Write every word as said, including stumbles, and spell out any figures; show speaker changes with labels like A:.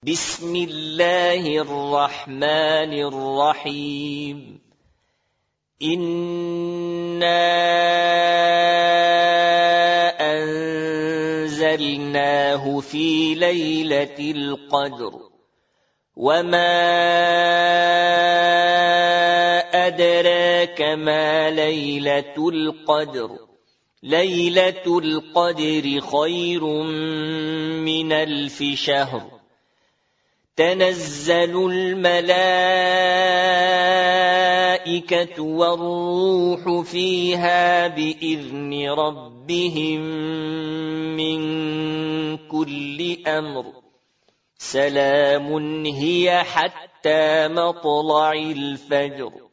A: بسم الله الرحمن الرحيم إنا أنزلناه في ليلة القدر وما أدراك ما ليلة القدر ليلة القدر خير من ألف شهر تنزل الملائكة والروح فيها بإذن ربهم من كل أمر سلام هي حتى مطلع الفجر.